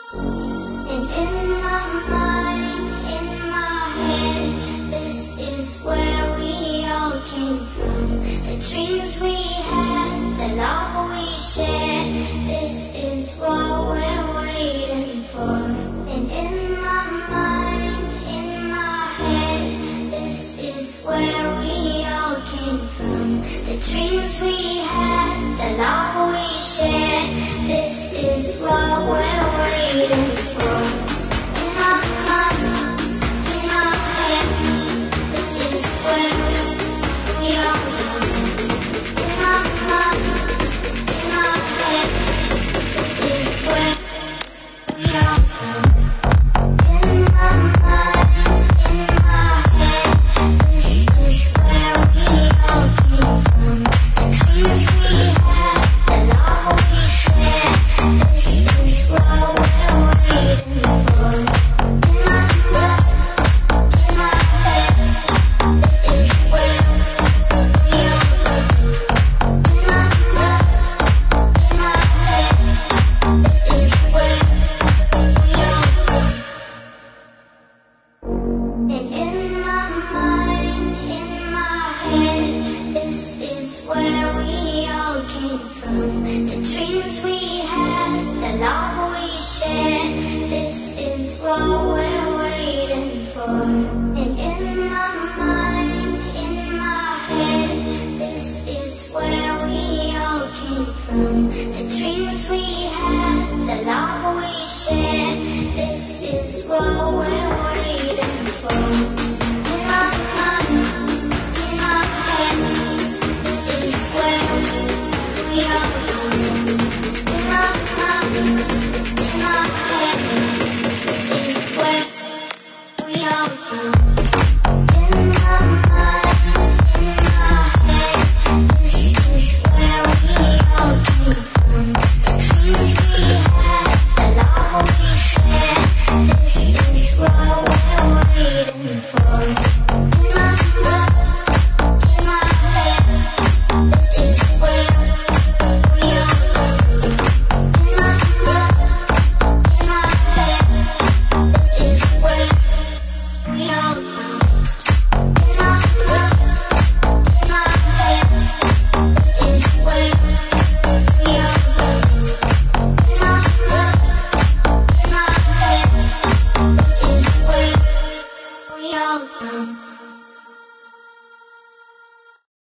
And in my mind, in my head, this is where we all came from. The dreams we had, the love we shared, this is what we're waiting for. And in my mind, in my head, this is where we all came from. The dreams we had, the love we shared, this is what we're waiting for. In my mind, in my head, this is where we all come. In my mind, in my head, this is where we all come. In my mind, in my head, this is where we all came from. The dreams we had, the love we shared, this is what we're waiting for. In my mind, in my head, this is where we all come. In my mind, in my head, this is where we all come. And in my mind, in my head, this is where we all came from. The dreams we had, the love we shared, this is what we're waiting for. And in my mind, in my head, this is where we all came from. The dreams we had, the love we shared, this is what we're